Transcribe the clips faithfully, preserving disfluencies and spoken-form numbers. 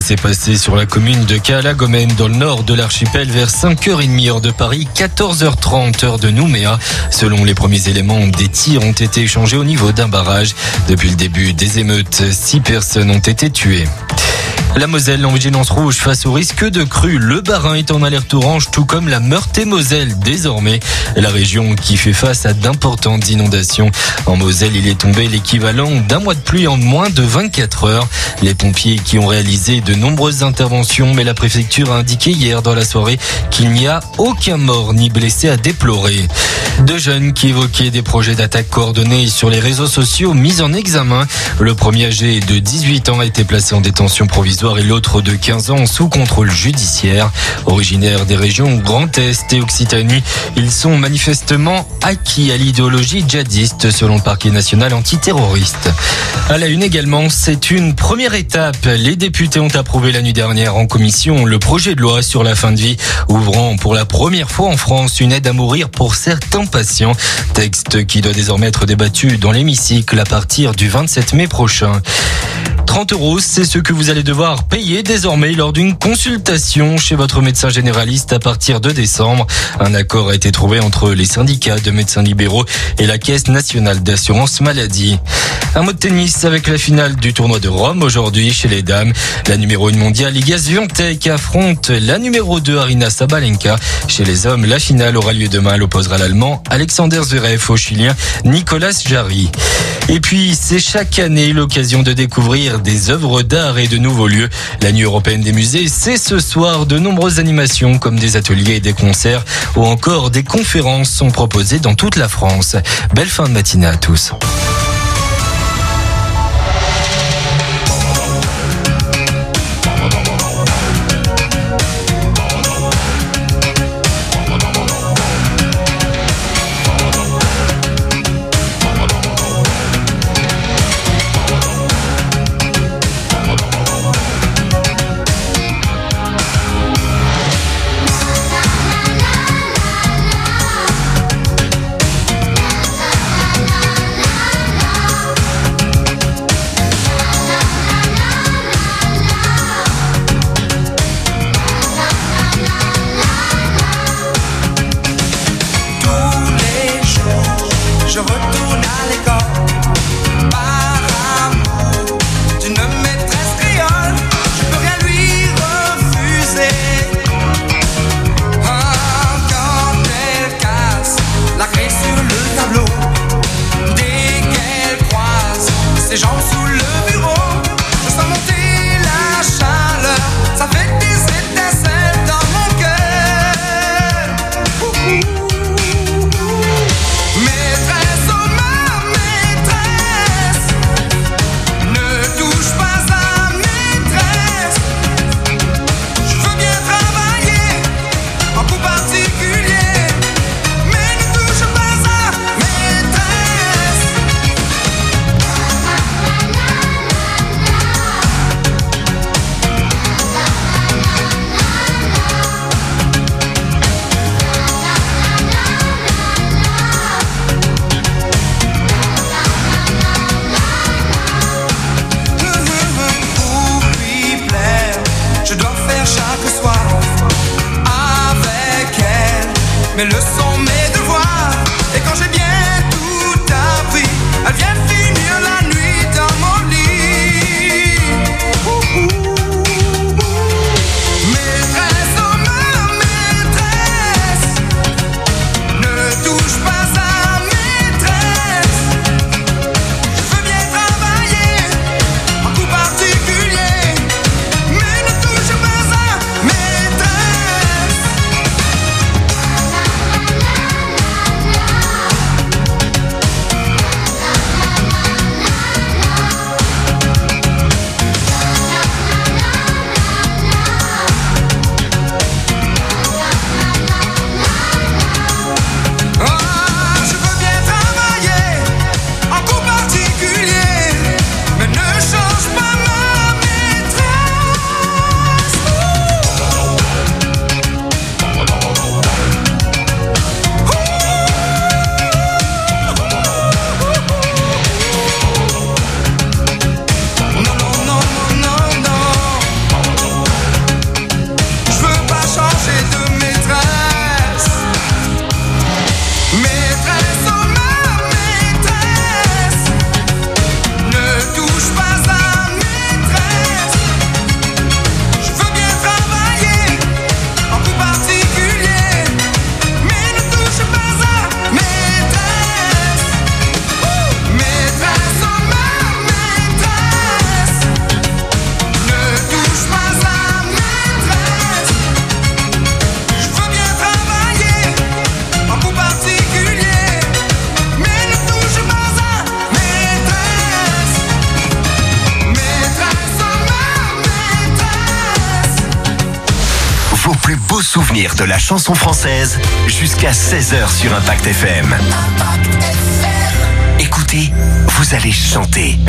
s'est passé sur la commune de Cala-Gomène, dans le nord de l'archipel, vers cinq heures trente heure de Paris, quatorze heures trente heure de Nouméa. Selon les premiers éléments, des tirs ont été échangés au niveau d'un barrage. Depuis le début des émeutes, six personnes ont été tuées. La Moselle en vigilance rouge face au risque de crue. Le Bas-Rhin est en alerte orange, tout comme la Meurthe-et-Moselle désormais. La région qui fait face à d'importantes inondations. En Moselle, il est tombé l'équivalent d'un mois de pluie en moins de vingt-quatre heures. Les pompiers qui ont réalisé de nombreuses interventions, mais la préfecture a indiqué hier dans la soirée qu'il n'y a aucun mort ni blessé à déplorer. Deux jeunes qui évoquaient des projets d'attaque coordonnés sur les réseaux sociaux mis en examen. Le premier âgé de dix-huit ans a été placé en détention provisoire et l'autre de quinze ans sous contrôle judiciaire. Originaires des régions Grand Est et Occitanie, ils sont manifestement acquis à l'idéologie djihadiste selon le parquet national antiterroriste. À la une également, c'est une première étape. Les députés ont approuvé la nuit dernière en commission le projet de loi sur la fin de vie, ouvrant pour la première fois en France une aide à mourir pour certains patients. Texte qui doit désormais être débattu dans l'hémicycle à partir du vingt-sept mai prochain. trente euros, c'est ce que vous allez devoir payer désormais lors d'une consultation chez votre médecin généraliste à partir de décembre. Un accord a été trouvé entre les syndicats de médecins libéraux et la Caisse nationale d'assurance maladie. Un mot de tennis avec la finale du tournoi de Rome aujourd'hui chez les dames. La numéro un mondiale Iga Swiatek affronte la numéro deux Aryna Sabalenka. Chez les hommes, la finale aura lieu demain. Elle opposera l'Allemand Alexander Zverev au Chilien Nicolas Jarry. Et puis, c'est chaque année l'occasion de découvrir des œuvres d'art et de nouveaux lieux. La nuit européenne des musées, c'est ce soir. De nombreuses animations comme des ateliers et des concerts ou encore des conférences sont proposées dans toute la France. Belle fin de matinée à tous. Mais le sont mes devoirs. Et quand j'ai bien tout appris, elle vient finir la nuit dans mon lit. Maîtresse, oh ma maîtresse, ne touche pas à maîtresse. Je veux bien travailler en coup particulier, mais ne touche pas à maîtresse. plus beaux souvenirs de la chanson française jusqu'à seize heures sur Impact F M. Impact F M. Écoutez, vous allez chanter.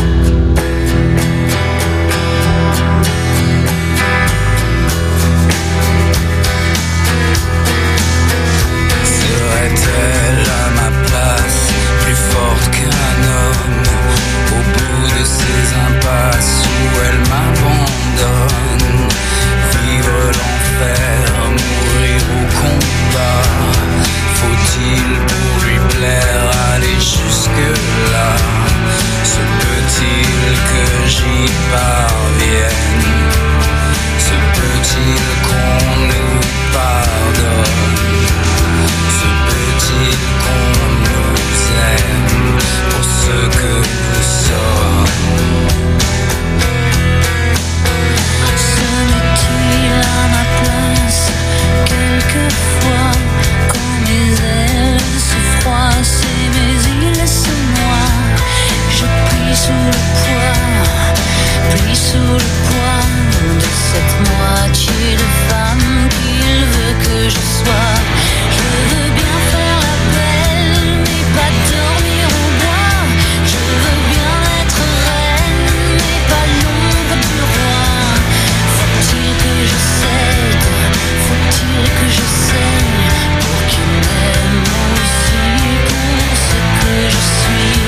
Serait-elle à ma place, plus forte qu'un homme, au bout de ces impasses où elle m'abandonne? Vivre l'enfer, mourir au combat, faut-il pour lui plaire aller jusque-là? Se peut-il que j'y parvienne? Se peut-il qu'on nous pardonne? Se peut-il qu'on nous aime pour ce que nous sommes? Serait-il à ma place quelquefois quand mes ailes se froissent et mes îles se noient? Je plie sous le poids, plie sous le poids de cette moitié de femme qu'il veut que je sois. Je veux bien faire la belle, mais pas dormir au bois. Je veux bien être reine, mais pas l'ombre du roi. Faut-il que je cède, faut-il que je saigne pour qu'il m'aime aussi pour ce que je suis?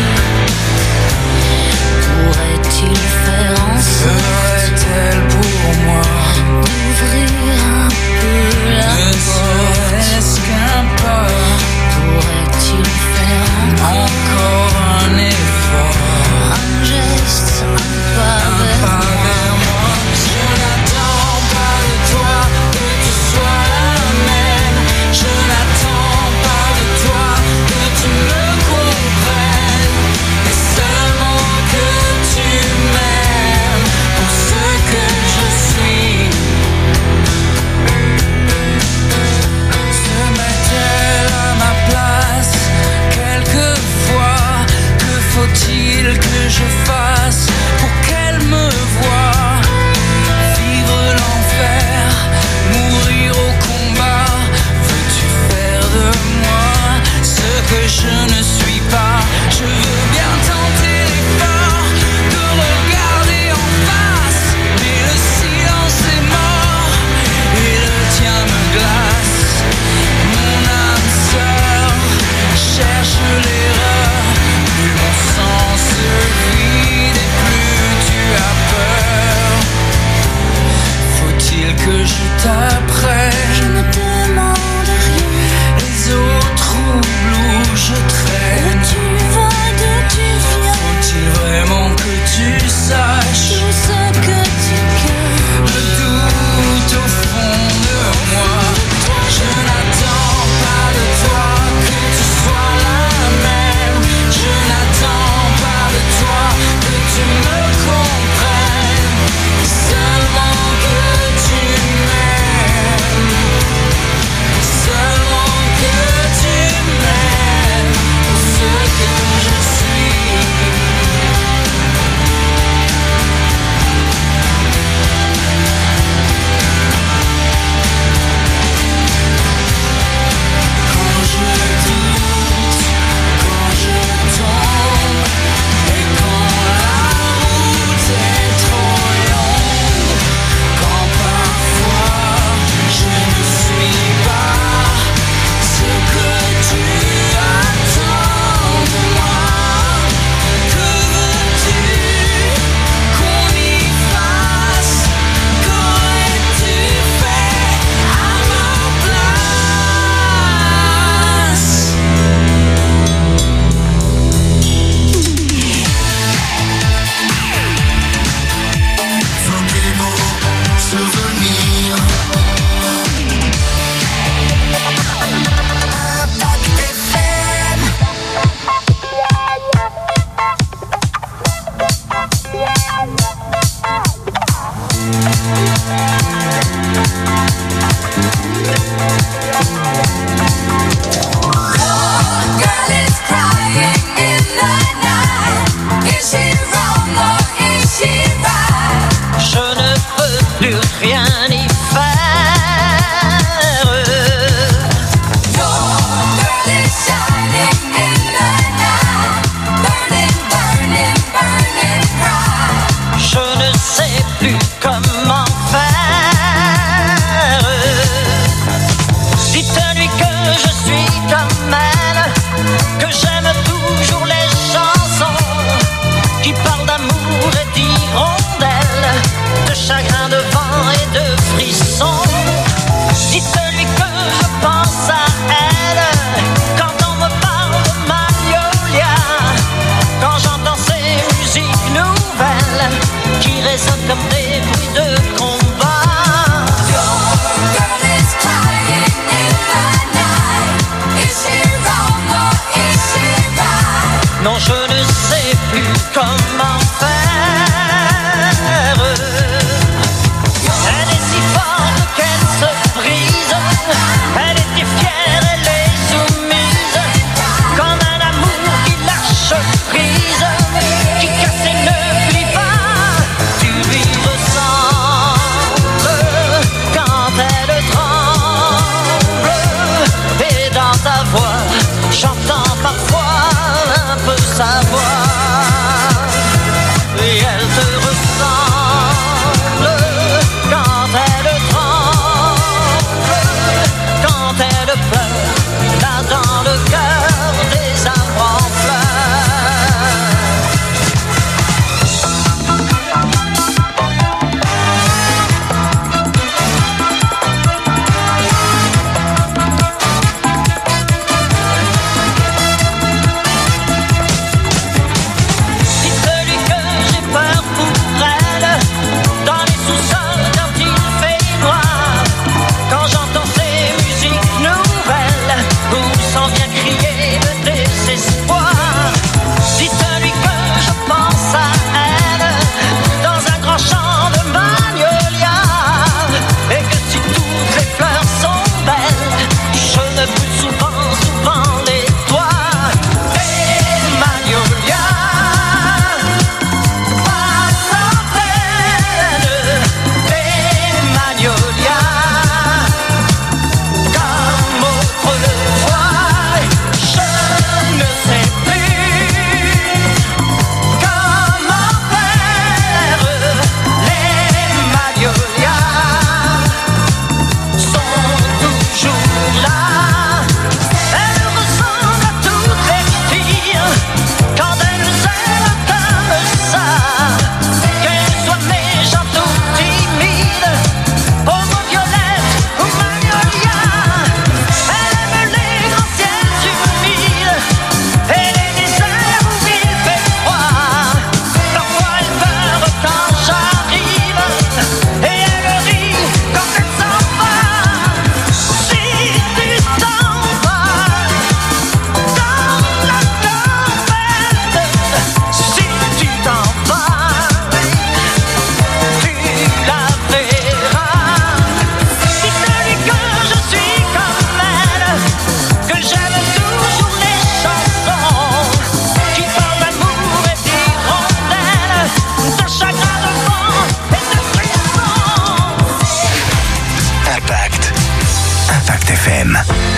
Pourrait-il faire en sorte Serait-elle pour moi d'ouvrir un peu la ne porte? serait-ce qu'un pas? Pourrait-il faire encore Encore un effort, un geste, un pas un vers pas moi? vers moi? Je n'attends pas de toi que tu sois la même. Je n'attends pas de toi que tu me comprennes, mais seulement que tu m'aimes pour ce que je suis. Se met-elle à ma place quelquefois? Que faut-il que je fasse pour qu'elle me voie? Vivre l'enfer, mourir au combat. Veux-tu faire de moi ce que je ne suis pas? Je veux bien tenter l'effort de regarder en face, mais le silence est mort et le tien me glace. Mon âme sœur cherche l'erreur, plus mon sang se vide et plus tu as peur. Faut-il que je t'apprenne? Je ne demande rien. Les eaux troubles où je Où traîne. tu vas, d'où tu viens, Faut-il vraiment que tu saches tout ce que tu cales? le doute au fond de moi? Je n'attends pas de toi que tu sois la même. Je n'attends pas de toi que tu me comprennes, seulement que tu m'aimes, seulement que tu m'aimes pour ce que je suis. Quand je doute, quand je tombe, et quand la route est trop longue, quand parfois je ne suis pas ce que tu attends de moi, que veux-tu qu'on y fasse? Qu'aurais-tu fait à ma place? Vos plus beaux souvenirs. Impact F M. Girl is crying in the night. Is she wrong or is she right? Je ne peux plus rien y faire. F M.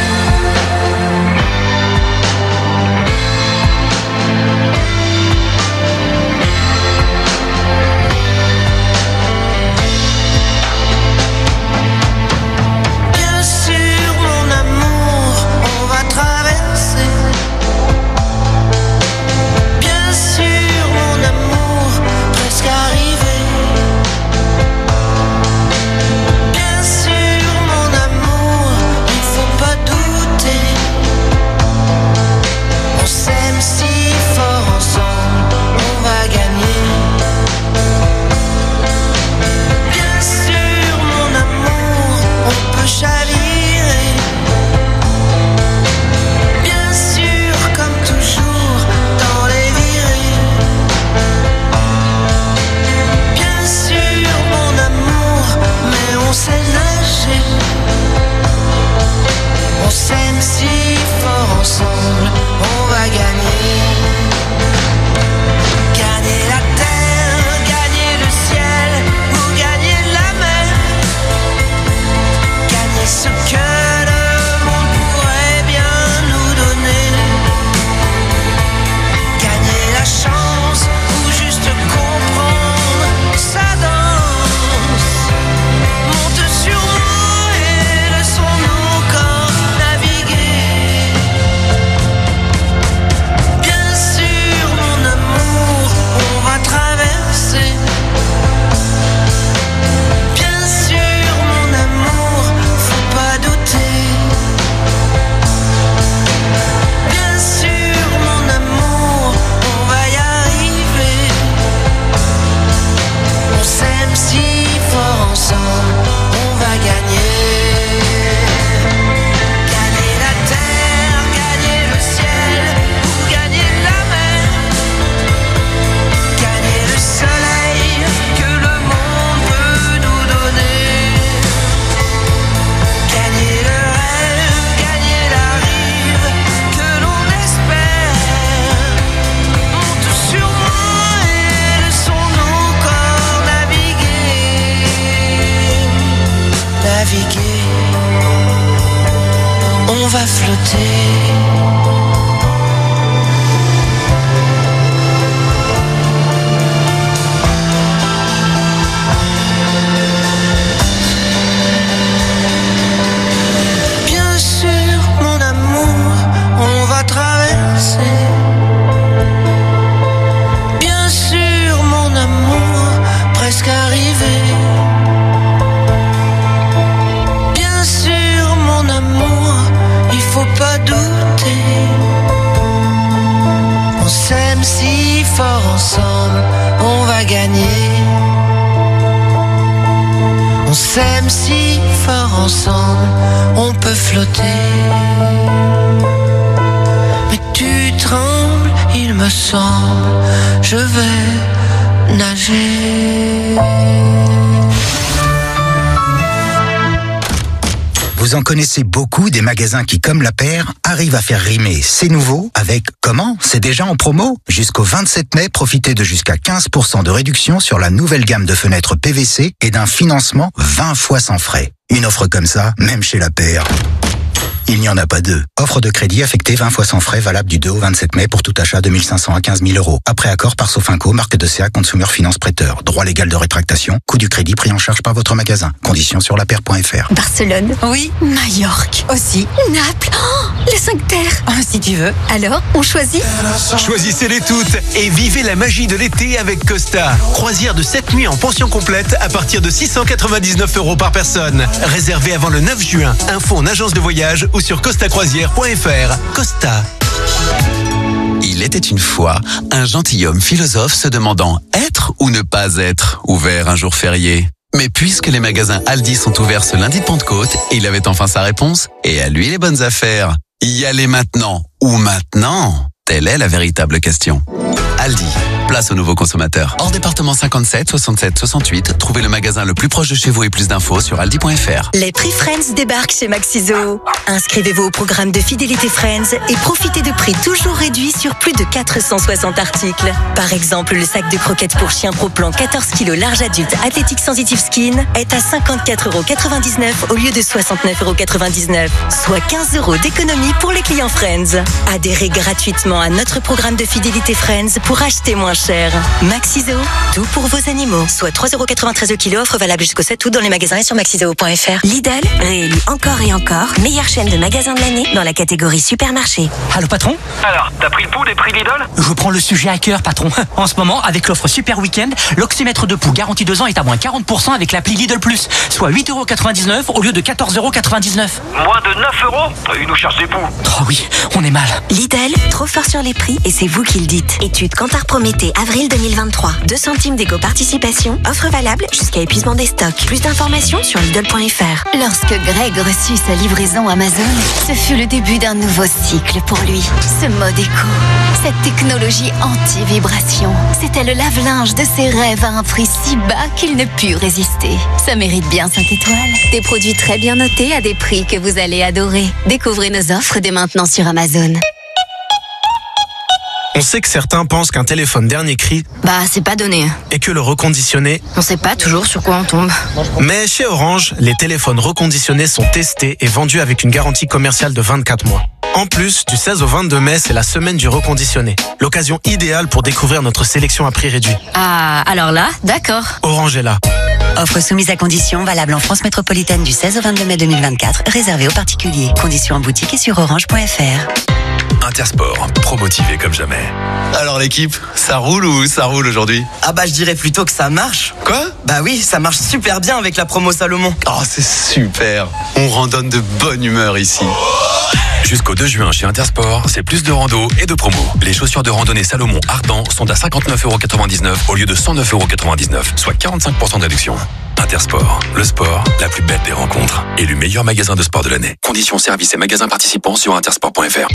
Vous en connaissez beaucoup des magasins qui, comme La Paire, arrivent à faire rimer C'est nouveau avec comment? C'est déjà en promo? Jusqu'au vingt-sept mai, profitez de jusqu'à quinze pour cent de réduction sur la nouvelle gamme de fenêtres P V C et d'un financement vingt fois sans frais. Une offre comme ça, même chez La Paire, il n'y en a pas deux. Offre de crédit affectée vingt fois sans frais, valable du deux au vingt-sept mai pour tout achat de mille cinq cents à quinze mille euros. Après accord par Sofinco, marque de C A Consumer Finance Prêteur. Droit légal de rétractation. Coût du crédit pris en charge par votre magasin. Conditions sur lapaire point f r. Barcelone. Oui. Majorque. Aussi. Naples. Oh, les cinq terres. Oh, si tu veux. Alors, on choisit? Choisissez-les toutes et vivez la magie de l'été avec Costa. Croisière de sept nuits en pension complète à partir de six cent quatre-vingt-dix-neuf euros par personne. Réservé avant le neuf juin. Info en agence de voyage ou sur costa croisière point f r. Costa. Il était une fois un gentilhomme philosophe se demandant être ou ne pas être ouvert un jour férié. Mais puisque les magasins Aldi sont ouverts ce lundi de Pentecôte, il avait enfin sa réponse et à lui les bonnes affaires. Y aller maintenant ou maintenant? Telle est la véritable question. Aldi. Place aux nouveaux consommateurs. Hors département cinquante-sept, soixante-sept, soixante-huit. Trouvez le magasin le plus proche de chez vous et plus d'infos sur aldi point fr. Les prix Friends débarquent chez Maxiso. Inscrivez-vous au programme de fidélité Friends et profitez de prix toujours réduits sur plus de quatre cent soixante articles. Par exemple, le sac de croquettes pour chien Pro Plan quatorze kilos large adulte Athletic Sensitive Skin est à cinquante-quatre euros quatre-vingt-dix-neuf au lieu de soixante-neuf euros quatre-vingt-dix-neuf, soit quinze euros d'économie pour les clients Friends. Adhérez gratuitement à notre programme de fidélité Friends pour acheter moins cher. Maxiso, tout pour vos animaux. Soit trois euros quatre-vingt-treize le kilo, offre valable jusqu'au sept août dans les magasins et sur maxiso point fr. Lidl, réélu encore et encore, meilleure chaîne de magasins de l'année dans la catégorie supermarché. Allô patron ? Alors, t'as pris le pouls des prix Lidl ? Je prends le sujet à cœur patron. En ce moment, avec l'offre Super Week-end, l'oxymètre de pouls garantie deux ans est à moins quarante pour cent avec l'appli Lidl Plus, soit huit euros quatre-vingt-dix-neuf au lieu de quatorze euros quatre-vingt-dix-neuf. Moins de neuf euros ? Ils nous cherchent des poux. Oh oui, on est mal. Lidl, trop fort sur les prix et c'est vous qui le dites. Étude Kantar Prométhée, avril deux mille vingt-trois. deux centimes d'éco-participation, offre valable jusqu'à épuisement des stocks. Plus d'informations sur lidl point fr. Lorsque Greg reçut sa livraison Amazon, ce fut le début d'un nouveau cycle pour lui. Ce mode éco, cette technologie anti-vibration, c'était le lave-linge de ses rêves à un prix si bas qu'il ne put résister. Ça mérite bien cinq étoiles. Des produits très bien notés à des prix que vous allez adorer. Découvrez nos offres dès maintenant sur Amazon. On sait que certains pensent qu'un téléphone dernier cri, bah c'est pas donné. Et que le reconditionné, on sait pas toujours sur quoi on tombe. Mais chez Orange, les téléphones reconditionnés sont testés et vendus avec une garantie commerciale de vingt-quatre mois. En plus, du seize au vingt-deux mai, c'est la semaine du reconditionné. L'occasion idéale pour découvrir notre sélection à prix réduit. Ah, alors là, d'accord. Orange est là. Offre soumise à conditions, valable en France métropolitaine du seize au vingt-deux mai deux mille vingt-quatre, réservée aux particuliers. Conditions en boutique et sur orange point fr. Intersport, pro-motivé comme jamais. Alors l'équipe, ça roule ou ça roule aujourd'hui ? Ah bah je dirais plutôt que ça marche. Quoi ? Bah oui, ça marche super bien avec la promo Salomon. Oh c'est super, on randonne de bonne humeur ici. Jusqu'au deux juin chez Intersport, c'est plus de rando et de promo. Les chaussures de randonnée Salomon Ardent sont à cinquante-neuf euros quatre-vingt-dix-neuf au lieu de cent neuf euros quatre-vingt-dix-neuf, soit quarante-cinq pour cent de réduction. Intersport, le sport, la plus belle des rencontres. Élu meilleur magasin de sport de l'année. Conditions, services et magasins participants sur intersport point fr.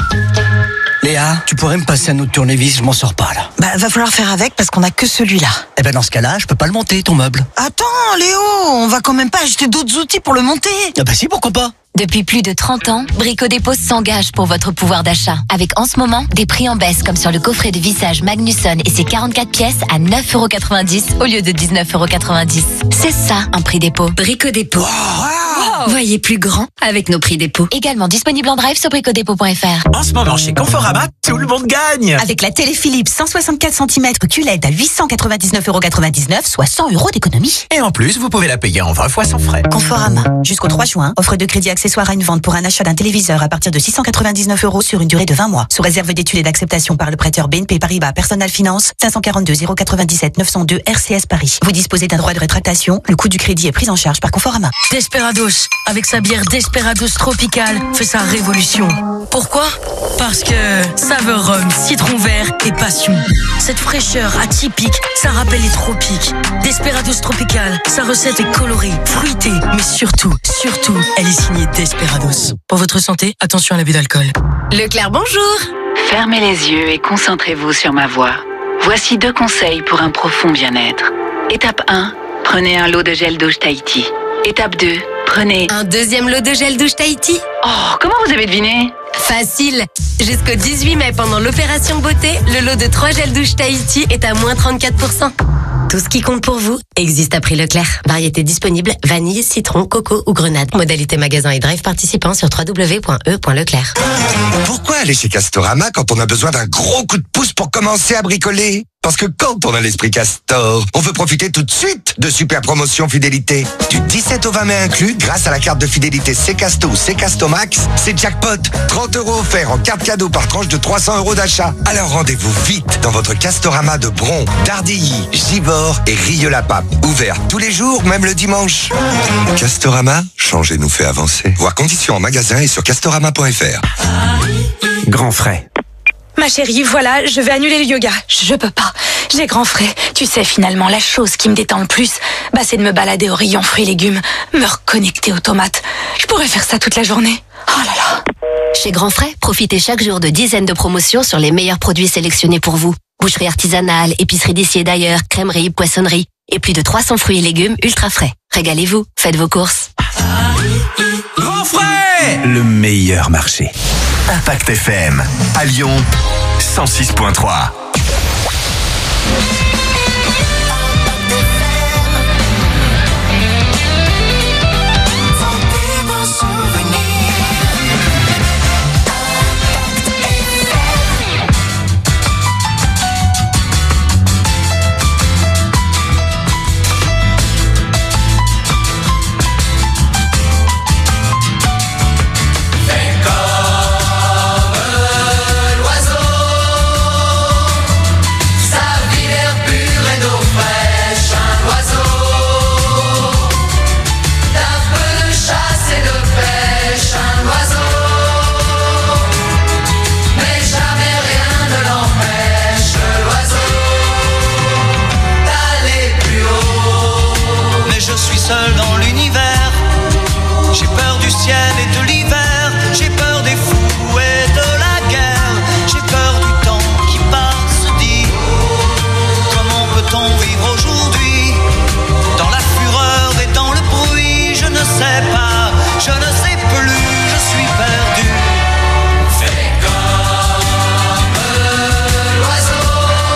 Léa, tu pourrais me passer un autre tournevis, je m'en sors pas là. Bah va falloir faire avec parce qu'on a que celui-là. Eh ben dans ce cas-là, je peux pas le monter ton meuble. Attends Léo, on va quand même pas acheter d'autres outils pour le monter. Ah bah si, pourquoi pas. Depuis plus de trente ans, Brico Dépôt s'engage pour votre pouvoir d'achat. Avec en ce moment, des prix en baisse comme sur le coffret de vissage Magnusson et ses quarante-quatre pièces à neuf euros quatre-vingt-dix au lieu de dix-neuf euros quatre-vingt-dix. C'est ça, un prix dépôt. Brico Dépôt. Wow. Voyez plus grand avec nos prix dépôt. Également disponible en drive sur brico dépôt point fr. En ce moment, chez Conforama, tout le monde gagne. Avec la télé Philips cent soixante-quatre centimètres Q L E D à huit cent quatre-vingt-dix-neuf euros quatre-vingt-dix-neuf, soit cent euros d'économie. Et en plus, vous pouvez la payer en vingt fois sans frais. Conforama. Jusqu'au trois juin, offre de crédit accessoire à une vente pour un achat d'un téléviseur à partir de six cent quatre-vingt-dix-neuf euros sur une durée de vingt mois. Sous réserve d'études et d'acceptation par le prêteur B N P Paribas Personal Finance, cinq cent quarante-deux zéro quatre-vingt-dix-sept neuf cent deux R C S Paris. Vous disposez d'un droit de rétractation. Le coût du crédit est pris en charge par Conforama. Desperados, avec sa bière Desperados Tropical, fait sa révolution. Pourquoi ? Parce que saveur rhum, citron vert et passion. Cette fraîcheur atypique, ça rappelle les tropiques. Desperados Tropical, sa recette est colorée, fruitée, mais surtout, surtout, elle est signée Desperados. Pour votre santé, attention à l'abus d'alcool. Leclerc, bonjour. Fermez les yeux et concentrez-vous sur ma voix. Voici deux conseils pour un profond bien-être. Étape un, prenez un lot de gel douche Tahiti. Étape deux, prenez un deuxième lot de gel douche Tahiti. Oh, comment vous avez deviné ? Facile. Jusqu'au dix-huit mai, pendant l'opération beauté, le lot de trois gels douche Tahiti est à moins trente-quatre pour cent. Tout ce qui compte pour vous existe à prix Leclerc. Variété disponible, vanille, citron, coco ou grenade. Modalité magasin et drive participant sur w w w point e point leclerc. Pourquoi aller chez Castorama quand on a besoin d'un gros coup de pouce pour commencer à bricoler ? Parce que quand on a l'esprit Castor, on veut profiter tout de suite de super promotions fidélité. Du dix-sept au vingt mai inclus, grâce à la carte de fidélité Ccasto ou Ccasto Max, c'est jackpot. trente euros offerts en carte cadeau par tranche de trois cents euros d'achat. Alors rendez-vous vite dans votre Castorama de Bron, d'Ardilly, Givors et Rieux-la-Pape. Ouvert tous les jours, même le dimanche. Castorama, changer nous fait avancer. Voir conditions en magasin et sur castorama point fr. Grand frais. Ma chérie, voilà, je vais annuler le yoga. Je peux pas. J'ai grand frais. Tu sais, finalement, la chose qui me détend le plus, bah, c'est de me balader au rayon fruits et légumes, me reconnecter aux tomates. Je pourrais faire ça toute la journée. Oh là là. Chez Grand Frais, profitez chaque jour de dizaines de promotions sur les meilleurs produits sélectionnés pour vous. Boucherie artisanale, épicerie d'ici et d'ailleurs, crèmerie, poissonnerie et plus de trois cents fruits et légumes ultra frais. Régalez-vous, faites vos courses. Grand frais, le meilleur marché. Impact F M, à Lyon, cent six point trois. Seul dans l'univers, j'ai peur du ciel et de l'hiver, j'ai peur des fous et de la guerre, j'ai peur du temps qui passe, dis, comment peut-on vivre aujourd'hui, dans la fureur et dans le bruit, je ne sais pas, je ne sais plus, je suis perdu. Fais comme l'oiseau,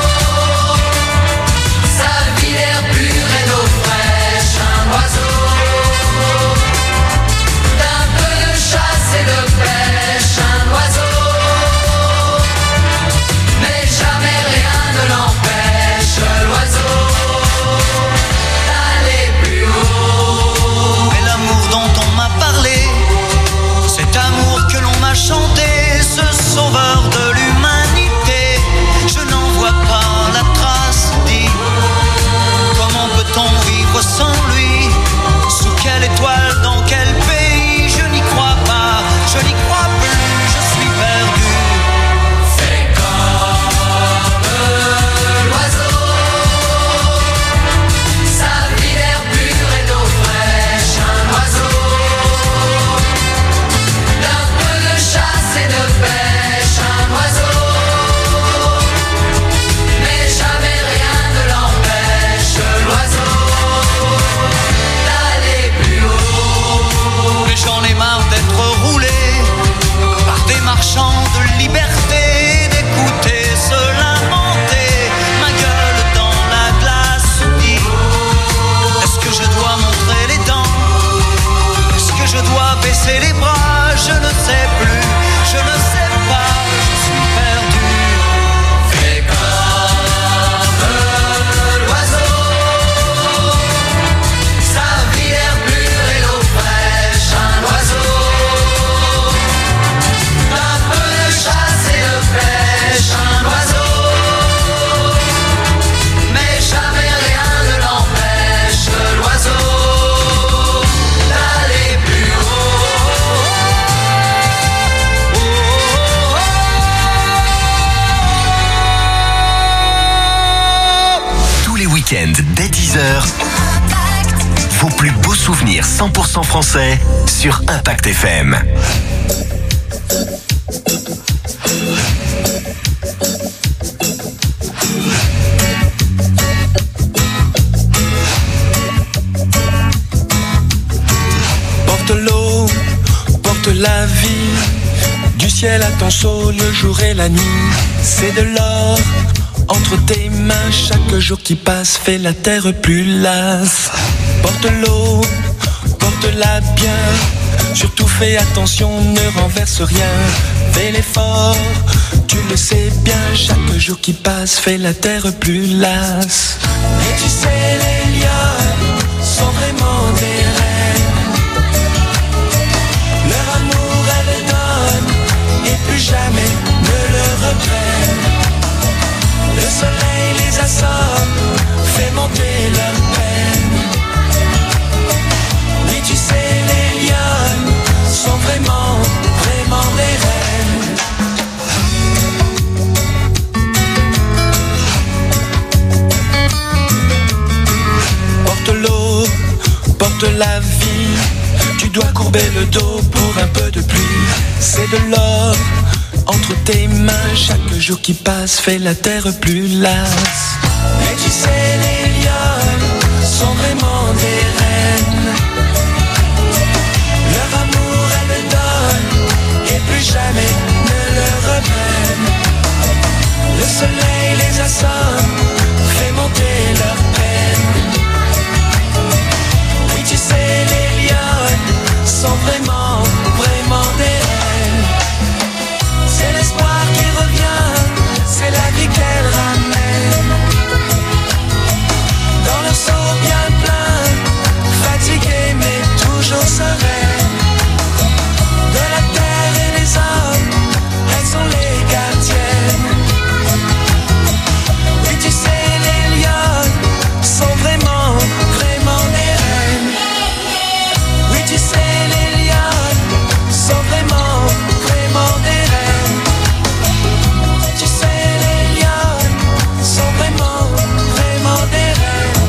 sa vie l'air pur et d'eau fraîche, un oiseau, d'un peu de chasse et de pêche, un oiseau, mais jamais rien ne l'empêche, l'oiseau, d'aller plus haut. Mais l'amour dont on m'a parlé, cet amour que l'on m'a chanté, ce sauveur de l'humanité, je n'en vois pas la trace, dis, comment peut-on vivre sans lui? Sous quelle étoile, dans quel pays? Je n'y crois pas, je n'y crois plus, je suis perdu. Fais comme l'oiseau, sa vie l'air pur et d'eau fraîche, un oiseau, d'un peu de chasse et de pêche, un oiseau, mais jamais rien ne l'empêche, l'oiseau, d'aller plus haut. Mais j'en ai marre d'être roulé par des marchands de liberté, d'écouter se lamenter, ma gueule dans la glace, dit, est-ce que je dois montrer les dents? Est-ce que je dois baisser les bras? Je ne sais plus, je ne sais pas, je suis perdu. Fais comme l'oiseau, sa vie l'air pur et l'eau fraîche, un oiseau, d'un peu de chasse et de pêche, un oiseau, mais jamais rien ne l'empêche, l'oiseau, d'aller plus haut. Tous les week-ends dès dix heures, vos plus beaux souvenirs cent pour cent français sur Impact F M. Porte l'eau, porte la vie, du ciel à ton chaud le jour et la nuit. C'est de l'or entre tes mains, chaque jour qui passe fait la terre plus lasse. Porte l'eau, porte-la bien, surtout fais attention, ne renverse rien. Fais l'effort, tu le sais bien, chaque jour qui passe fait la terre plus lasse. Et tu sais, les lions sont vraiment des reines. Leur amour, elles donnent et plus jamais ne le reprennent. Le soleil les assomme, fait monter leur peine. Oui, tu sais, les lions sont vraiment, vraiment des reines. Porte l'eau, porte la vie, tu dois courber le dos pour un peu de pluie. C'est de l'or entre tes mains. Chaque jour qui passe fait la terre plus lasse. Mais tu sais, les lionnes sont vraiment des reines. Leur amour, elles le donnent et plus jamais ne le reprennent. Le soleil les assomme, fait monter leur peine. Oui, tu sais, les lionnes sont vraiment, vraiment des reines. C'est l'espoir qui revient, c'est la vie qu'elles ramènent. Dans leur seau bien plein, fatiguées mais toujours sereines. De la terre et des hommes, elles sont les gardiennes. Oui, tu sais, les lionnes sont vraiment, vraiment des reines. Oui, tu sais, les lionnes sont vraiment, vraiment des reines. Tu sais, les lionnes sont vraiment, vraiment des reines.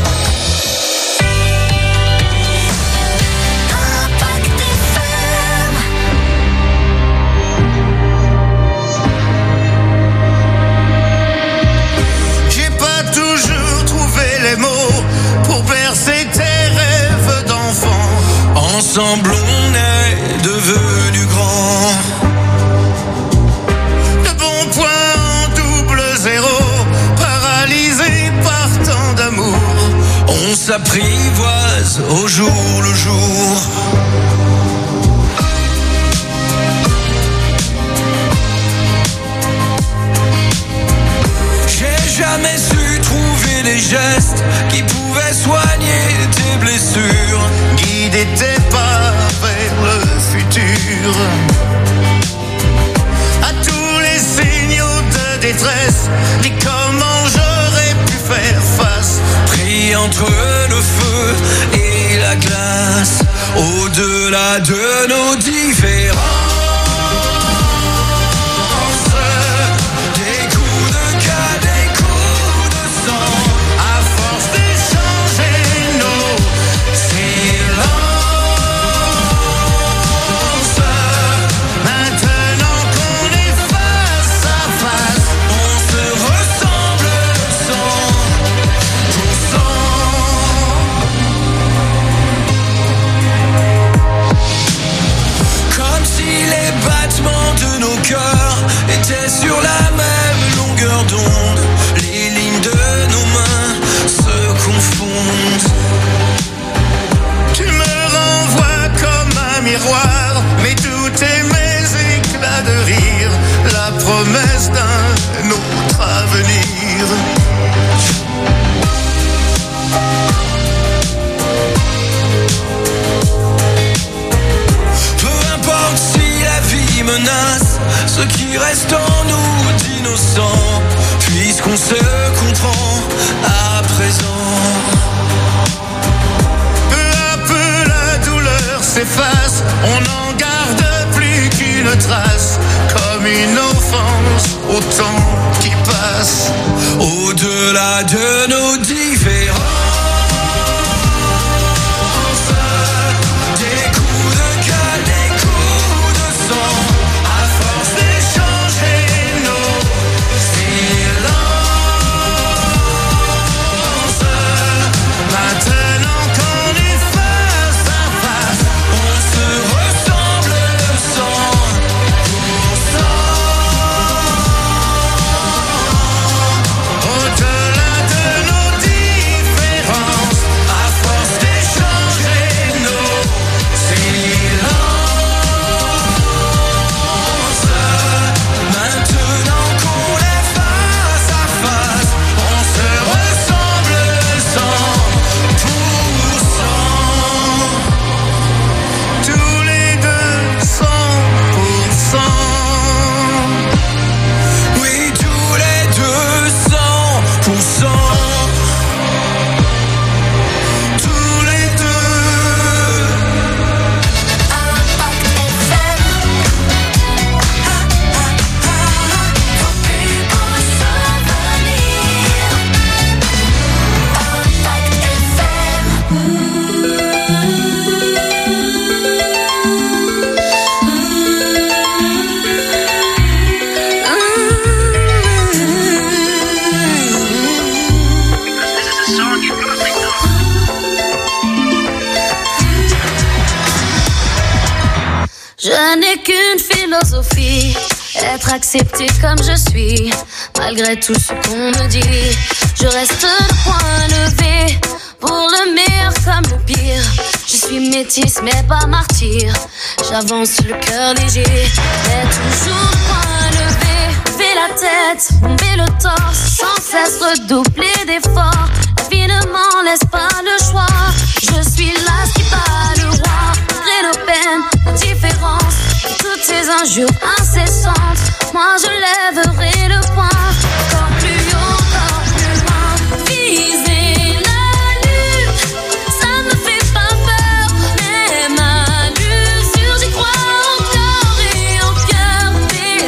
J'ai pas toujours trouvé les mots pour percer tes rêves d'enfant. Ensemble on est devenus grands. De bons points en double zéro, paralysés par tant d'amour. On s'apprivoise au jour le jour. J'ai jamais su trouver les gestes qui pouvaient soigner tes blessures, guider tes pas vers le futur. À tous les signaux de détresse, dis comment j'aurais pu faire face. Pris entre le feu et la glace, au-delà de nos différences. Des coups de cas, des coups de sang, à force d'échanger nos silences. Maintenant qu'on est face à face, on se ressemble cent pour cent. Comme si les battements de nos cœurs étaient sur la même longueur d'onde. Les lignes de nos mains se confondent. Tu me renvoies comme un miroir, mais tout est mes éclats de rire, la promesse d'un autre avenir. Peu importe si la vie menace ce qui reste en nous d'innocent, puisqu'on se comprend à présent. Peu à peu la douleur s'efface, on n'en garde plus qu'une trace, comme une offense au temps qui passe. Au-delà de nos différences, des coups de gueule, des coups de sang, à force d'échanger nos silences. Maintenant qu'on est face à face, on se ressemble cent pour cent. Au-delà de nos différences. Je n'ai qu'une philosophie, être accepté comme je suis, malgré tout ce qu'on me dit. Je reste le poing levé, pour le meilleur comme le pire. Je suis métisse mais pas martyr, j'avance le cœur léger, mais toujours le poing levé. Lever la tête, bomber le torse, sans cesse redoubler d'efforts. La vie ne m'en laisse pas le choix, je suis là qui bat le roi. Malgré nos peines, nos différences, et toutes ces injures incessantes, moi je lèverai le poing, encore plus haut, encore plus loin. Viser la lune, ça me fait pas peur, même à l'usure, j'y crois encore et en cœur. Des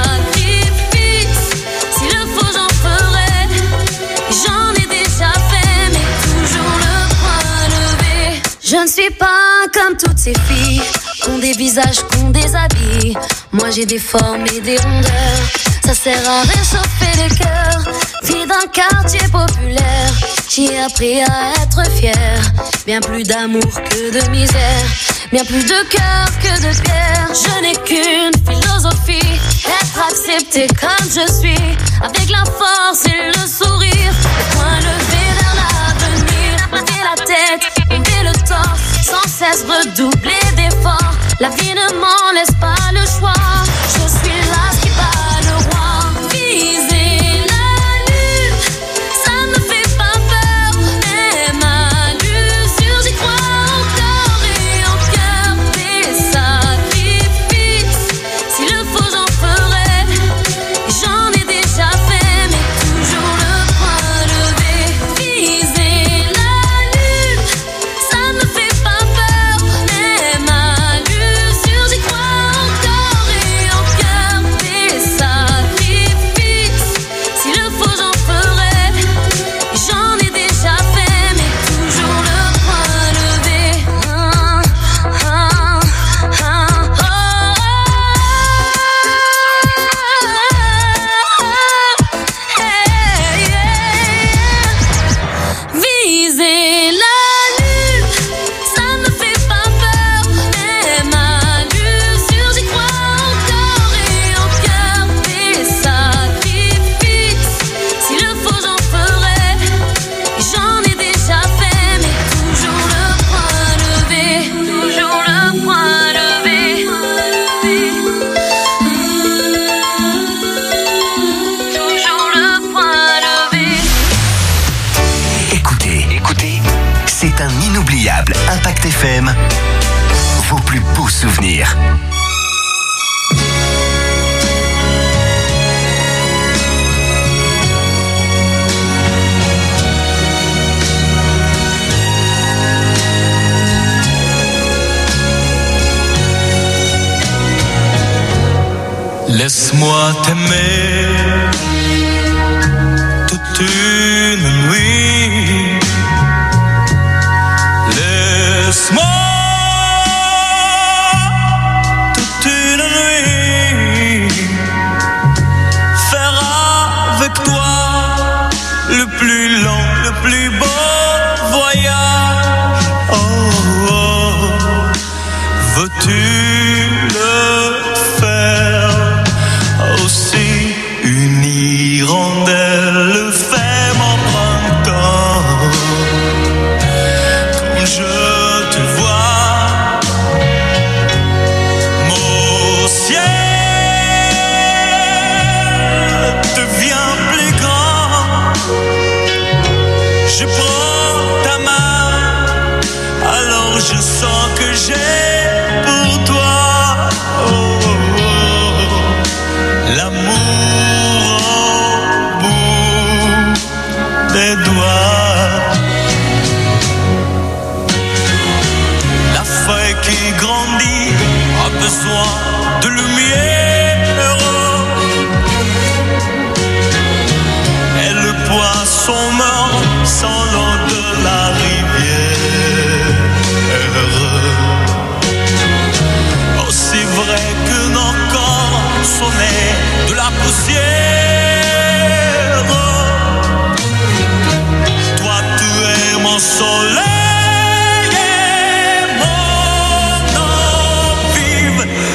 sacrifices, s'il le faut j'en ferai, et j'en ai déjà fait, mais toujours le poing levé. Je ne suis pas comme toutes ces filles, qu'ont des visages, qu'ont des habits. Moi j'ai des formes et des rondeurs, ça sert à réchauffer le cœur. Fille d'un quartier populaire, j'ai appris à être fière. Bien plus d'amour que de misère, bien plus de cœur que de pierre. Je n'ai qu'une philosophie, être accepté comme je suis, avec la force et le sourire, le poing levé vers l'avenir. Lever la tête, lever le torse, sans cesse redoubler d'efforts. La vie ne m'en laisse pas le choix, je suis là qui bat le roi. Viser la lune, ça me fait pas peur, même à l'usure, j'y crois encore et en cœur. Des sacrifices, s'il le faut j'en ferai, et j'en ai déjà fait, mais toujours le poing levé. Viser la lune, ça me fait pas peur, même à l'usure, j'y crois encore et en cœur. Des sacrifices, s'il le faut j'en ferai, et j'en ai déjà fait, mais toujours le poing levé. Ah, ah, ah, oh, hey, yeah. Viser la lune, ça me fait pas peur, même à l'usure, j'y crois encore et en cœur. Des sacrifices, s'il le faut j'en ferai, et j'en ai déjà fait, mais toujours le poing levé, toujours le poing levé, toujours le poing levé. Écoutez, écoutez, c'est un inoubliable Impact F M, vos plus beaux souvenirs. Laisse-moi t'aimer toute une nuit. Laisse-moi toute une nuit faire avec toi le plus long, le plus beau voyage. Oh, oh. Veux-tu le faire aussi? Une hirondelle fait mon printemps. Comme je te vois, mon ciel devient plus grand. Je prends ta main, alors je sens que j'ai pour toi, oh, oh, oh, l'amour au bout des doigts. La feuille qui grandit a besoin de lumière, et le poisson meurt sans l'eau de la rivière. Aussi vrai que nos corps sont nés de la poussière, toi tu es mon soleil et mon eau vive.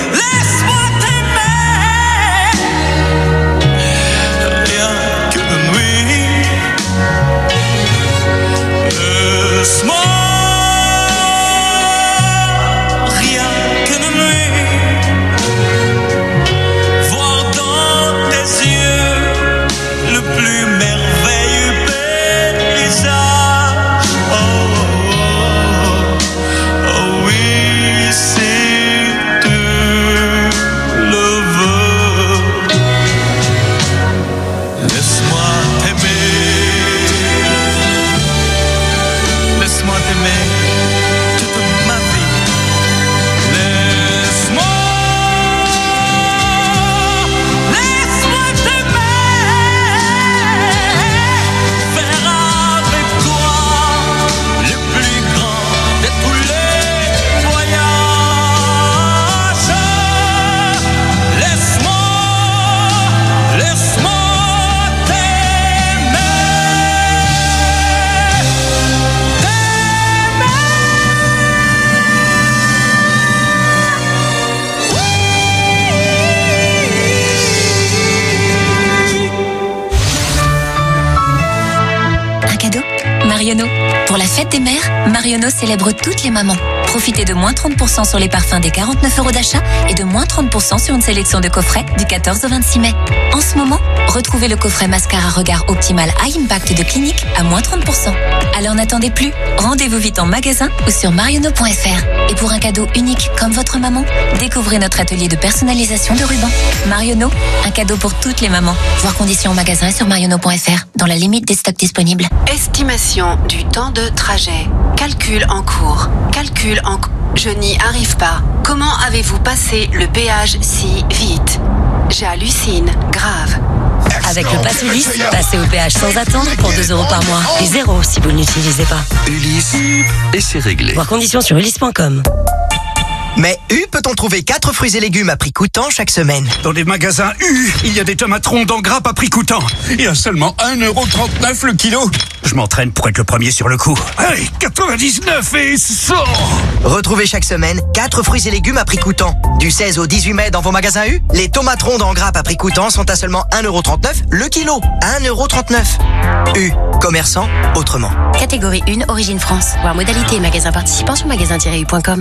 fête des mères, Marionneau célèbre toutes les mamans. Profitez de moins trente pour cent sur les parfums des quarante-neuf euros d'achat et de moins trente pour cent sur une sélection de coffrets du quatorze au vingt-six mai. En ce moment, retrouvez le coffret mascara regard optimal High Impact de Clinique à moins trente pour cent. Alors n'attendez plus, rendez-vous vite en magasin ou sur marionneau point f r. Et pour un cadeau unique comme votre maman, découvrez notre atelier de personnalisation de rubans. Marionneau, un cadeau pour toutes les mamans. Voir conditions en magasin et sur marionneau point f r, dans la limite des stocks disponibles. Estimation du temps de trajet. Calcul en cours. Calcul en cours. Je n'y arrive pas. Comment avez-vous passé le péage si vite? J'hallucine. Grave. Avec le Pass Ulysse, passez au péage sans attendre pour deux euros par mois. Et zéro si vous ne l'utilisez pas. Ulysse, et c'est réglé. Voir conditions sur ulysse point com. Mais U peut-on trouver quatre fruits et légumes à prix coûtant chaque semaine? Dans les magasins U, il y a des tomates rondes en grappe à prix coûtant. Et à seulement un euro trente-neuf le kilo. Je m'entraîne pour être le premier sur le coup. Allez, quatre-vingt-dix-neuf et cent. Retrouvez chaque semaine quatre fruits et légumes à prix coûtant. Du seize au dix-huit mai dans vos magasins U, les tomates rondes en grappe à prix coûtant sont à seulement un euro trente-neuf le kilo. un euro trente-neuf. U, commerçant autrement. Catégorie un, Origine France. Voir modalité et magasin participant sur magasin tiret u point com.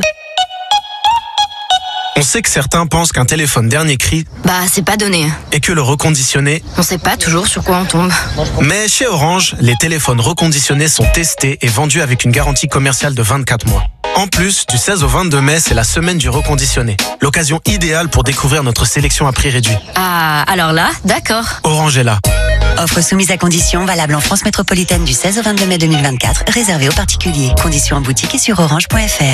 On sait que certains pensent qu'un téléphone dernier cri, Bah, c'est pas donné. et que le reconditionné, On sait pas toujours sur quoi on tombe. mais chez Orange, les téléphones reconditionnés sont testés et vendus avec une garantie commerciale de vingt-quatre mois. En plus, du seize au vingt-deux mai, c'est la semaine du reconditionné. L'occasion idéale pour découvrir notre sélection à prix réduit. Ah, alors là, d'accord. Orange est là. Offre soumise à conditions, valable en France métropolitaine du seize au vingt-deux mai deux mille vingt-quatre, réservée aux particuliers. Conditions en boutique et sur orange point f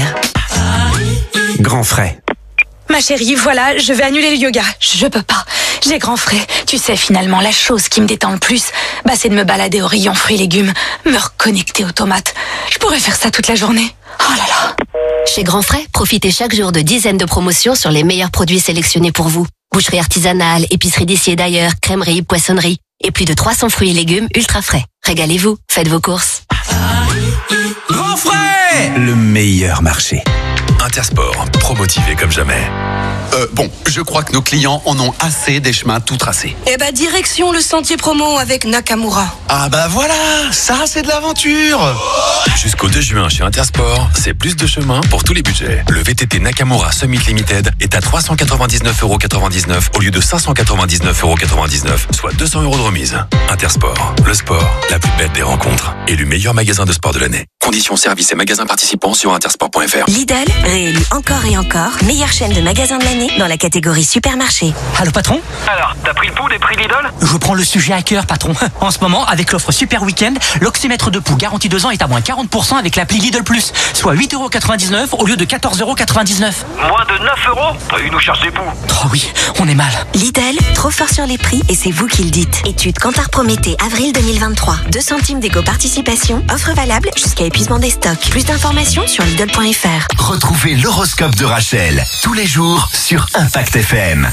r. Grand frais. Ma chérie, voilà, je vais annuler le yoga. Je peux pas. J'ai grand frais. Tu sais, finalement, la chose qui me détend le plus, bah, c'est de me balader au rayon fruits et légumes, me reconnecter aux tomates. Je pourrais faire ça toute la journée. Oh là là. Chez Grand Frais, profitez chaque jour de dizaines de promotions sur les meilleurs produits sélectionnés pour vous. Boucherie artisanale, épicerie d'ici et d'ailleurs, crèmerie, poissonnerie et plus de trois cents fruits et légumes ultra frais. Régalez-vous, faites vos courses. Grand frais! Le meilleur marché. Intersport, promotivé comme jamais. Euh, bon, je crois que nos clients en ont assez des chemins tout tracés. Eh bah, direction le sentier promo avec Nakamura. Ah bah voilà, ça c'est de l'aventure. Jusqu'au deux juin chez Intersport, c'est plus de chemin pour tous les budgets. Le V T T Nakamura Summit Limited est à trois cent quatre-vingt-dix-neuf euros quatre-vingt-dix-neuf au lieu de cinq cent quatre-vingt-dix-neuf euros quatre-vingt-dix-neuf, soit deux cents euros de remise. Intersport, le sport, la plus belle des rencontres. Élu meilleur magasin de sport de l'année. Conditions, services et magasins participants sur intersport point f r. Lidl, réélu encore et encore, meilleure chaîne de magasins de l'année dans la catégorie supermarché. Allô patron? Alors, t'as pris le pouls des prix Lidl? Je prends le sujet à cœur patron. En ce moment, avec l'offre Super Weekend, l'oxymètre de poux garanti deux ans est à moins quarante pour cent avec l'appli Lidl Plus, soit huit euros quatre-vingt-dix-neuf au lieu de quatorze euros quatre-vingt-dix-neuf. Moins de neuf euros? Ils nous cherchent des poux. Oh oui, on est mal. Lidl, trop fort sur les prix et c'est vous qui le dites. Étude Kantar Prométhée, avril deux mille vingt-trois. deux centimes d'éco-participation, offre valable jusqu'à épuisement des stocks. Plus d'informations sur Lidl point f r. Retrouvez l'horoscope de Rachel tous les jours sur Impact F M.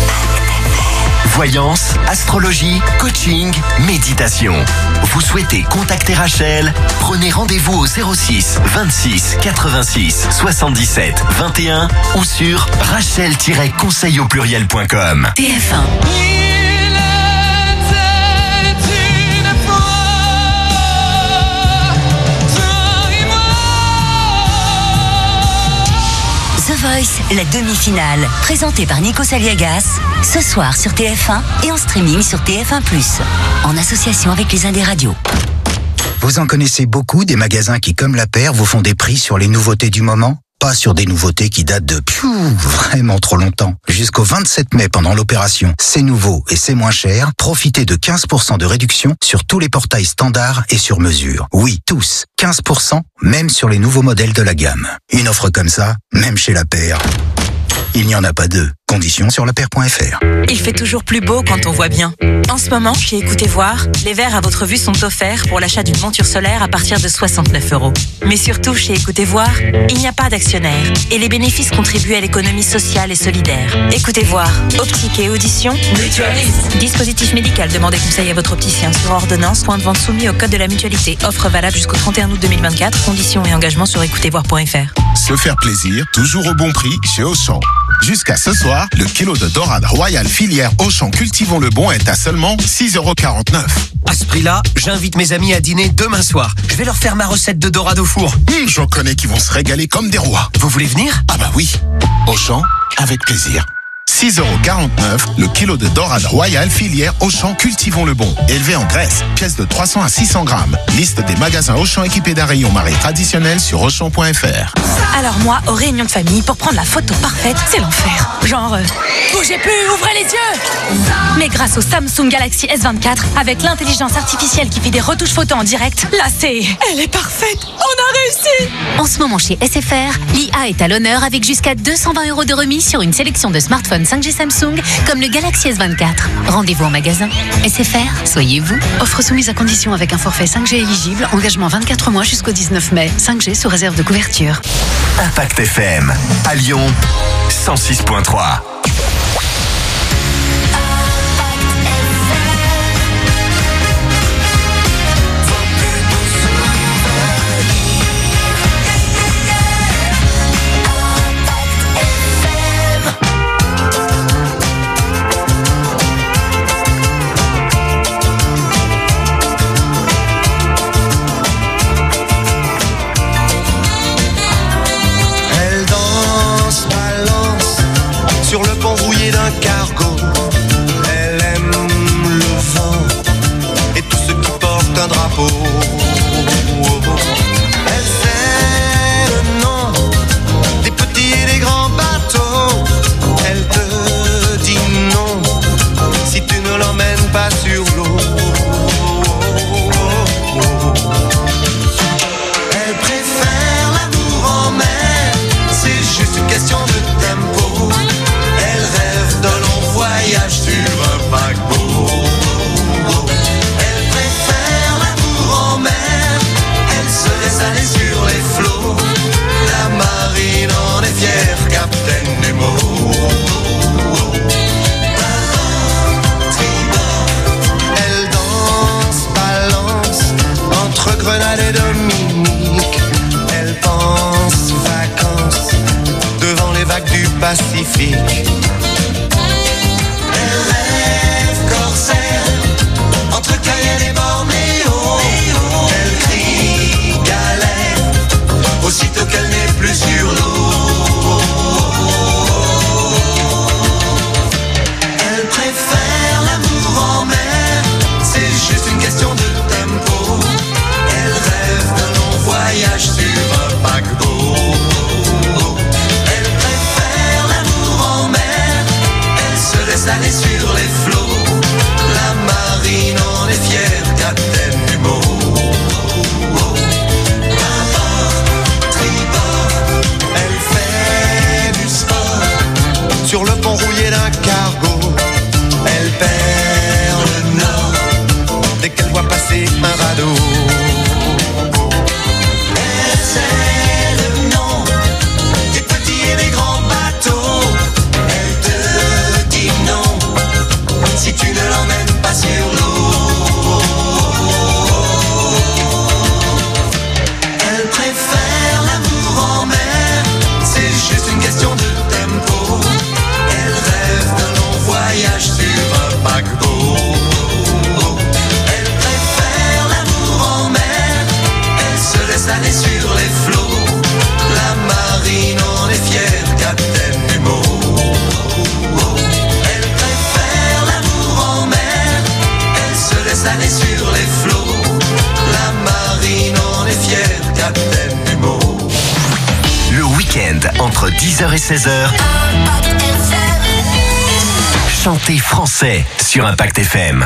Voyance, astrologie, coaching, méditation. Vous souhaitez contacter Rachel? Prenez rendez-vous au zéro six vingt-six quatre-vingt-six soixante-dix-sept vingt et un ou sur rachel tiret conseil au pluriel point com. T F un. The Voice, la demi-finale, présentée par Nico Saliagas, ce soir sur T F un et en streaming sur T F un plus, en association avec les Indes Radios. Vous en connaissez beaucoup des magasins qui, comme la paire, vous font des prix sur les nouveautés du moment? Pas sur des nouveautés qui datent de piou, vraiment trop longtemps. Jusqu'au vingt-sept mai pendant l'opération C'est nouveau et c'est moins cher, profitez de quinze pour cent de réduction sur tous les portails standards et sur mesure. Oui, tous. quinze pour cent, même sur les nouveaux modèles de la gamme. Une offre comme ça, même chez la paire, il n'y en a pas deux. Conditions sur la paire point f r. Il fait toujours plus beau quand on voit bien. En ce moment, chez Écoutez Voir, les verres à votre vue sont offerts pour l'achat d'une monture solaire à partir de soixante-neuf euros. Mais surtout, chez Écoutez Voir, il n'y a pas d'actionnaire et les bénéfices contribuent à l'économie sociale et solidaire. Écoutez Voir, optique et audition, mutualiste. Dispositif médical, demandez conseil à votre opticien sur ordonnance, point de vente soumis au code de la mutualité. Offre valable jusqu'au trente et un août deux mille vingt-quatre. Conditions et engagements sur écoutez voir point f r. Se faire plaisir, toujours au bon prix chez Auchan. Jusqu'à ce soir, le kilo de dorade royale filière Auchan Cultivons le Bon est à seulement six euros quarante-neuf. À ce prix-là, j'invite mes amis à dîner demain soir. Je vais leur faire ma recette de dorade au four. Mmh, j'en connais qui vont se régaler comme des rois. Vous voulez venir? Ah bah oui. Auchan, avec plaisir. six euros quarante-neuf, le kilo de dorade royale filière Auchan Cultivons le Bon. Élevé en Grèce, pièce de trois cents à six cents grammes. Liste des magasins Auchan équipés d'un rayon marée traditionnel sur auchan point f r. Alors moi, aux réunions de famille, pour prendre la photo parfaite, c'est l'enfer. Genre, euh, bougez plus, ouvrez les yeux. Mais grâce au Samsung Galaxy S vingt-quatre, avec l'intelligence artificielle qui fait des retouches photos en direct, là c'est... Elle est parfaite. On a réussi. En ce moment chez S F R, l'I A est à l'honneur avec jusqu'à deux cent vingt euros de remise sur une sélection de smartphones cinq G Samsung comme le Galaxy S vingt-quatre. Rendez-vous en magasin. S F R, soyez vous. Offre soumise à condition avec un forfait cinq G éligible. Engagement vingt-quatre mois jusqu'au dix-neuf mai. cinq G sous réserve de couverture. Impact F M, à Lyon, cent six point trois. Sur le pont rouillé d'un cargo, elle aime le vent et tous ceux qui portent un drapeau. Elle sait le nom des petits et des grands bateaux. Elle te dit non si tu ne l'emmènes pas sur l'eau. Elle préfère l'amour en mer, c'est juste une question de tempo. D'un long voyage sur un paquebot. Elle préfère l'amour en mer, elle se laisse aller sur les flots. La marine en est fière, Captain Nemo. Elle danse, balance entre Grenade et Dominique. Elle pense vacances devant les vagues du Pacifique. Entre Cayenne et Bornéo, elle crie galère aussitôt qu'elle n'est plus sur l'eau. Elle préfère l'amour en mer, c'est juste une question de tempo. Elle rêve d'un long voyage sur un paquebot. Elle préfère l'amour en mer, elle se laisse aller sur les flots. La marine en est fière, Captain Nemo. Bâbord, tribord, elle fait du sport sur le pont rouillé d'un cargo. Elle perd le nord dès qu'elle voit passer un radeau. Elle sait le nom des petits et des grands bateaux. Elle te dit non si tu ne l'emmènes pas sur l'eau. Elle préfère l'amour en mer, c'est juste une question de tempo. Elle rêve d'un long voyage sur un paquebot. Elle préfère l'amour en mer, elle se laisse aller sur les flots. La marine en est fière, Captain Nemo. Aller sur les flots, la marine en est fière, Captain Nemo. Le week-end entre dix heures et seize heures, chantez français sur Impact F M.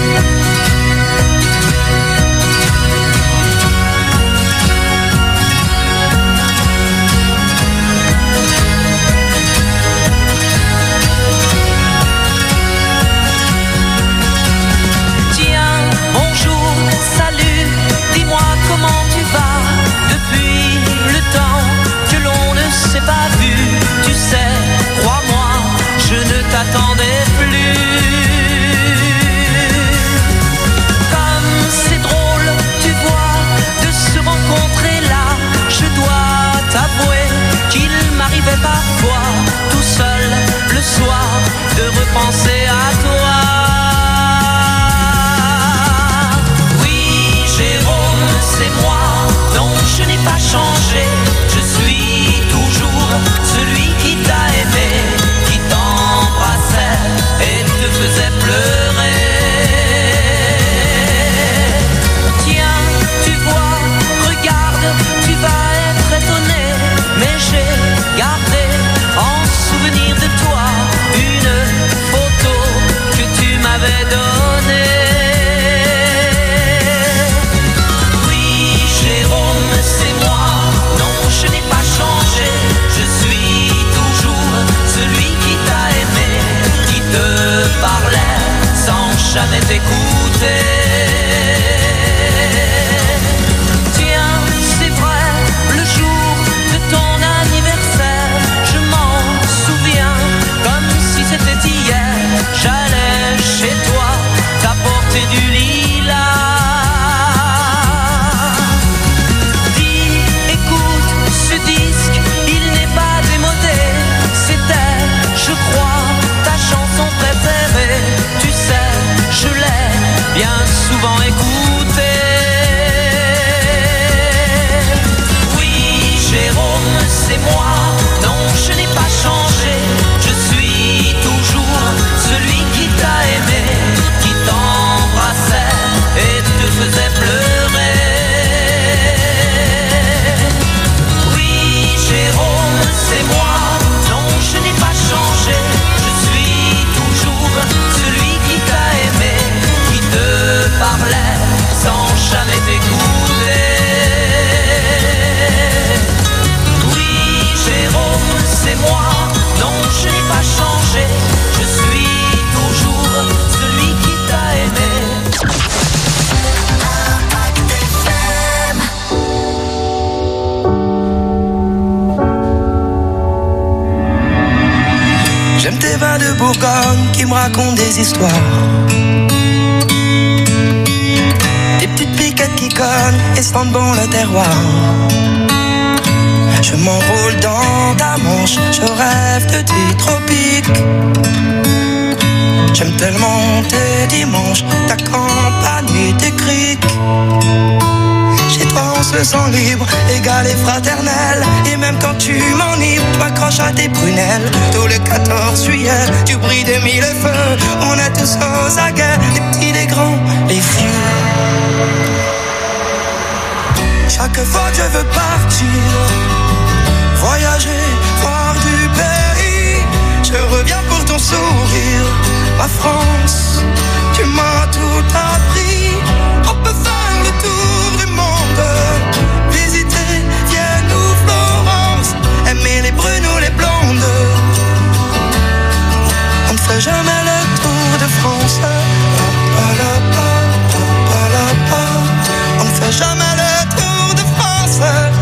Pas vu, tu sais, crois-moi, je ne t'attendais plus. jamais t'écouter. Tiens, c'est vrai, le jour de ton anniversaire, je m'en souviens comme si c'était hier. J'allais chez toi t'apporter du lilas. Dis, écoute ce disque, il n'est pas démodé. C'était, je crois, ta chanson préférée. Tu sais, je l'ai bien souvent écoutée. Oui, Jérôme, c'est moi. Non, je n'ai pas changé. Je suis toujours celui qui t'a aimé, qui t'embrassait et te faisait pleurer. Oui, Jérôme, c'est moi. Non, je n'ai pas changé. Je suis toujours celui qui t'a aimé, qui te parlait sans jamais t'écouter. Oui, Jérôme, c'est moi. Non, je n'ai pas changé. Je suis toujours celui qui t'a aimé. J'aime tes vins de Bourgogne qui me racontent des histoires. Des petites piquettes qui cognent et sentent bon le terroir. Je m'enroule dans ta manche, je rêve de tes tropiques. J'aime tellement tes dimanches, ta campagne et tes criques. Chez toi on se sent libre, égal et fraternel. Et même quand tu m'enivres, tu m'accroches à tes prunelles. Tout le quatorze juillet, tu brilles de mille feux. On est tous aux aguets, les petits, les grands, les vieux. Chaque fois que je veux partir, voyager, voir du pays, je reviens pour ton sourire. Ma France, tu m'as tout appris. On peut faire le tour du monde, visiter Vienne ou Florence, aimer les brunes ou les blondes. On ne fait jamais le tour de France. On ne fait jamais le tour de France.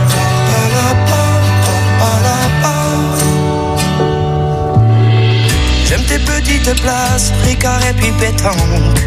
J'aime tes petites places, Ricard et puis pétanque.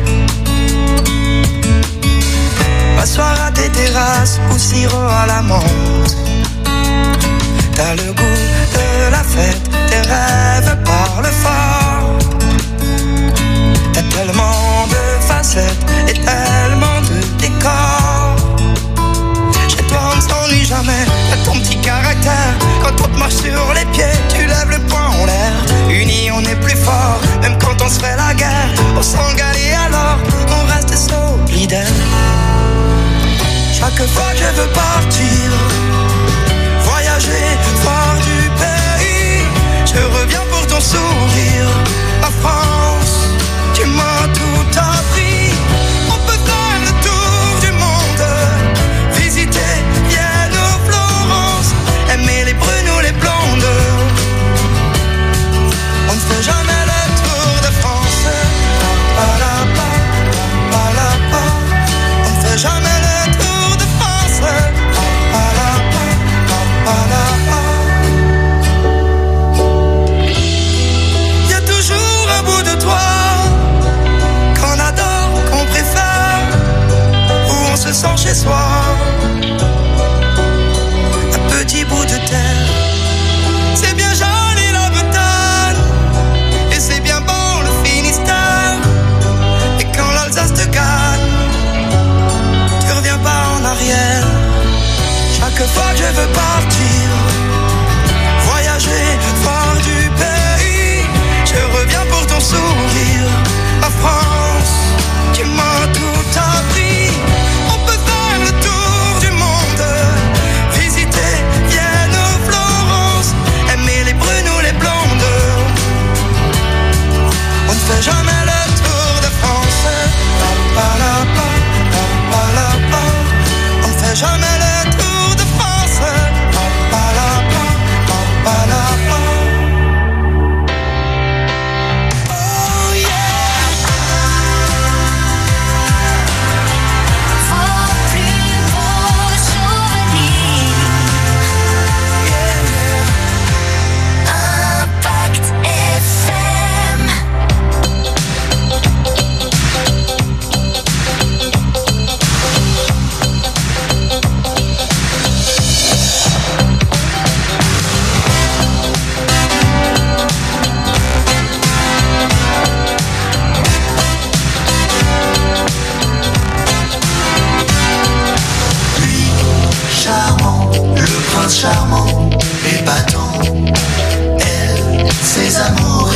M'asseoir à tes terrasses ou sirop à la menthe. T'as le goût de la fête, tes rêves parlent fort. T'as tellement de facettes et tellement de décors. Chez toi on ne s'ennuie jamais, t'as ton petit caractère. Quand on te marche sur les pieds, tu lèves le poing en l'air. Unis on est plus fort, même quand on se fait la guerre. On s'engage et alors on reste solidaire. Chaque fois que je veux partir, voyager, voir du pays, je reviens pour ton sourire. La France, tu m'as tout appris. On peut faire le tour du monde, visiter Vienne ou Florence, aimer les brunes ou les blondes. On ne fait jamais le tour de France. Pa, la, pa, pa, la, pa. On ne fait jamais le tour de France. Pa, la, pa, pa, la, pa. Y a toujours un bout de toi qu'on adore, qu'on préfère, où on se sent chez soi. Un petit bout de terre. C'est bien joli la Bretagne, et c'est bien bon le Finistère. Et quand l'Alsace te gagne, tu reviens pas en arrière. Chaque fois que je veux partir, voyager, voir du pays, je reviens pour ton sourire. La France, tu m'as tout appris. On peut faire le tour du monde, visiter Vienne ou Florence, aimer les brunes ou les blondes. On ne fait jamais le tour de France. Pa, pa, la, pa, pa, pa, la, pa. On ne fait jamais le tour de France. Pa, pa, la, pa, pa, pa, la, pa. Oh yeah. ces amours